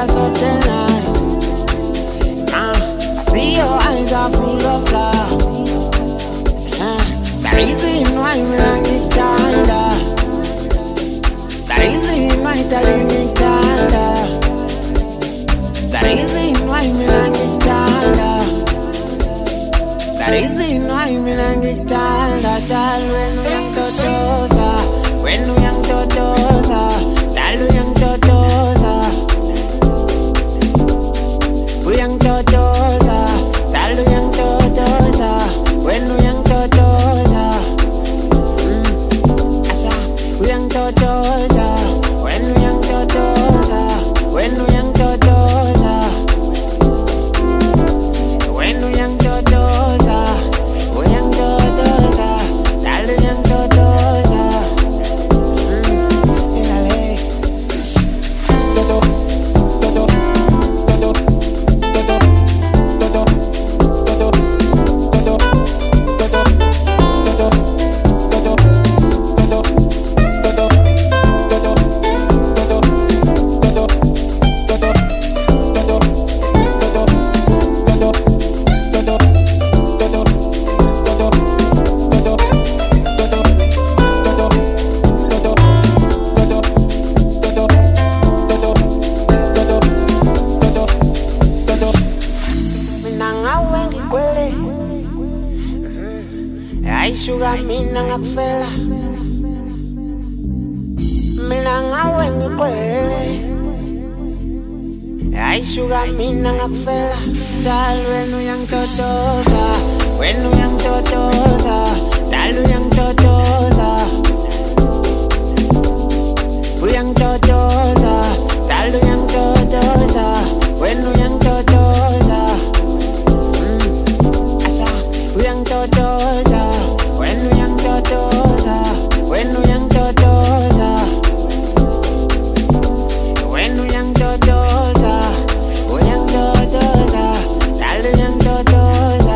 are something nice. I see your eyes are full of love. The reason why me long it kinda. The reason why telling it kinda. The reason why me long it kinda. The reason why me long it kinda. Tal when we young totosa, when we young totosa, tal we young totosa, we young totosa, tal we young totosa, when we young totosa, asa we young totosa, when we young totosa, when we young totosa, when we young totosa, we young totosa, tal we young totosa, ilale, toto, toto, toto, toto, toto, toto, toto, toto, toto, toto, toto, ay sugar mina ngakufela, mina ngawe ngikwele. Ay sugar mina ngakufela, dal when uyang totosa, when uyang totosa, dal uyang totosa, uyang totosa, dal uyang totosa, when uyang totosa, asa uyang totosa. When we young totosa, when we young totosa, when we young totosa, we young totosa, tal we young totosa,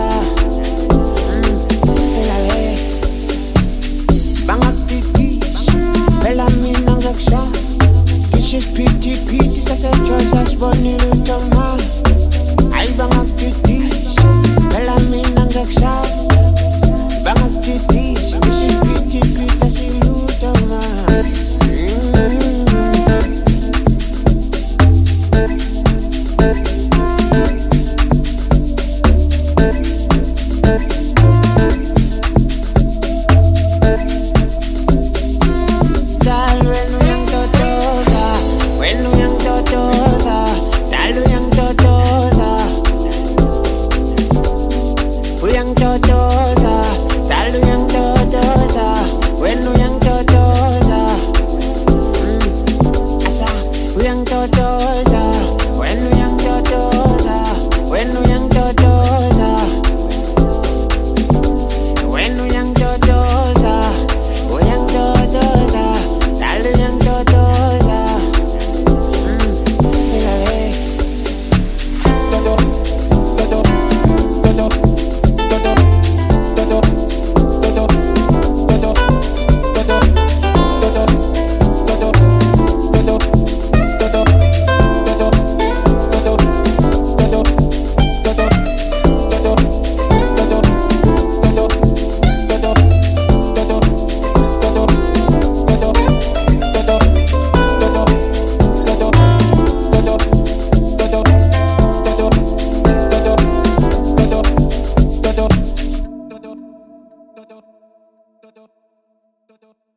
ilale, bangak titis, bella mina ngaksha, kisses piti piti, sasa choices boni lutama, ay bangak titis, bella mina ngaksha. Bangak titis, kisses piti pita si lutama. Tal when we young totosa, when we young totosa, tal we young totosa, we young totosa. Tal we young totosa, when we young totosa, asa we young totosa, when we young totosa, when we young totosa, when we young totosa, we young totosa, tal we young totosa, ilale, toto, toto, toto, toto, toto. Do, do, do, do, do.